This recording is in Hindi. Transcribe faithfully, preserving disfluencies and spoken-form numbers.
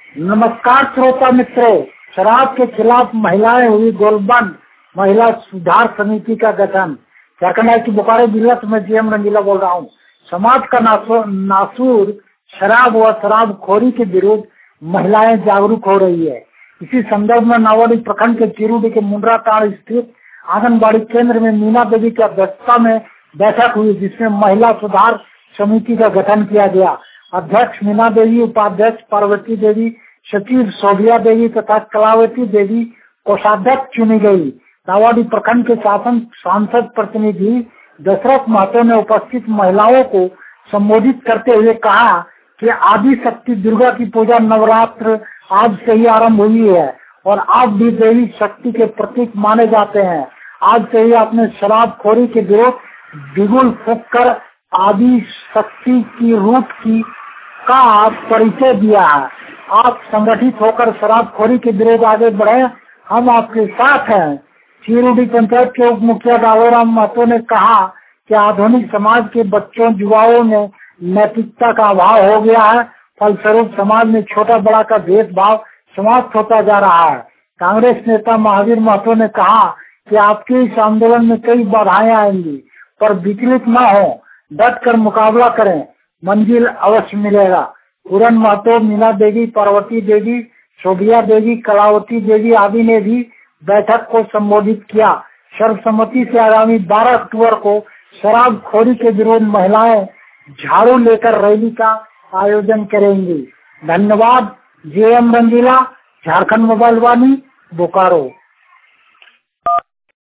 नमस्कार श्रोता मित्रों, शराब के खिलाफ महिलाएं हुई गोलबंद, महिला सुधार समिति का गठन। क्या कहना है कि बोकारो जिला से मैं जीएम रंगीला बोल रहा हूँ। समाज का नासूर शराब व शराबखोरी के विरुद्ध महिलाएं जागरूक हो रही है। इसी संदर्भ में नावाडी प्रखंड के चिरुडी के मुंड्रा ताड़ स्थित आंगनबाड़ी केंद्र में मीना देवी की अध्यक्षता में बैठक हुई, जिसमें महिला सुधार समिति का गठन किया गया। अध्यक्ष मीना देवी, उपाध्यक्ष पार्वती देवी, सचिव शोभिया देवी तथा कलावती देवी कोषाध्यक्ष चुनी गई। नावाडी प्रखंड के शासन सांसद प्रतिनिधि दशरथ महतो ने उपस्थित महिलाओं को संबोधित करते हुए कहा कि आदि शक्ति दुर्गा की पूजा नवरात्र आज से ही आरंभ हुई है और आप भी देवी शक्ति के प्रतीक माने जाते हैं। आज से ही आपने शराबखोरी के विरुद्ध बिगुल फूंक कर आदि शक्ति की रूप की का परिचय दिया है। आप संगठित होकर शराबखोरी के विरुद्ध आगे बढ़े, हम आपके साथ हैं। चिरुडी पंचायत के उप मुखिया दावोराम महतो ने कहा कि आधुनिक समाज के बच्चों युवाओं में नैतिकता का अभाव हो गया है, फलस्वरूप समाज में छोटा बड़ा का भेदभाव समाप्त होता जा रहा है। कांग्रेस नेता महावीर महतो ने कहा कि आपके इस आंदोलन में कई बाधाएं आएंगी, पर विचलित न हो, डट कर मुकाबला करें, मंजिल अवश्य मिलेगा। पूरन महतो, मीना देवी, पार्वती देवी, शोभिया देवी, कलावती देवी आदि ने भी बैठक को संबोधित किया। सर्वसम्मति से आगामी बारह अक्टूबर को शराबखोरी के विरुद्ध महिलाएं झाड़ू लेकर रैली का आयोजन करेंगी। धन्यवाद। JM Rangila, Jharkhand mobile Vani, Bokaro.